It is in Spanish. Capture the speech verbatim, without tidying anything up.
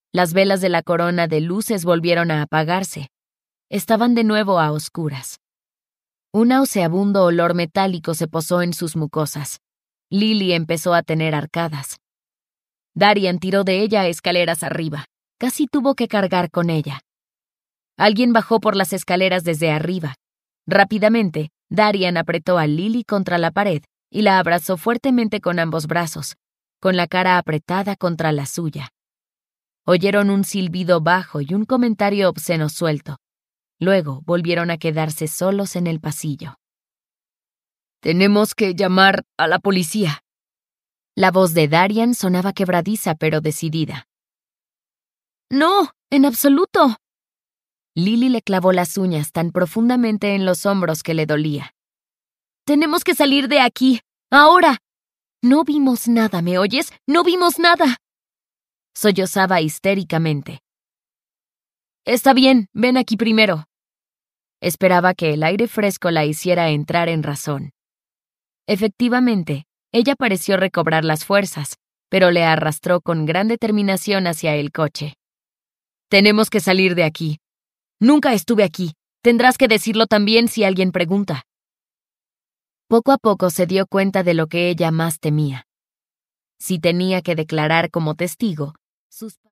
Las velas de la corona de luces volvieron a apagarse. Estaban de nuevo a oscuras. Un nauseabundo olor metálico se posó en sus mucosas. Lily empezó a tener arcadas. Darian tiró de ella escaleras arriba. Casi tuvo que cargar con ella. Alguien bajó por las escaleras desde arriba. Rápidamente, Darian apretó a Lily contra la pared y la abrazó fuertemente con ambos brazos, con la cara apretada contra la suya. Oyeron un silbido bajo y un comentario obsceno suelto. Luego volvieron a quedarse solos en el pasillo. «Tenemos que llamar a la policía». La voz de Darian sonaba quebradiza pero decidida. «No, en absoluto». Lily le clavó las uñas tan profundamente en los hombros que le dolía. «Tenemos que salir de aquí, ahora. No vimos nada, ¿me oyes? No vimos nada». Sollozaba histéricamente. «Está bien, ven aquí primero». Esperaba que el aire fresco la hiciera entrar en razón. Efectivamente, ella pareció recobrar las fuerzas, pero le arrastró con gran determinación hacia el coche. «Tenemos que salir de aquí. Nunca estuve aquí. Tendrás que decirlo también si alguien pregunta». Poco a poco se dio cuenta de lo que ella más temía. Si tenía que declarar como testigo, sus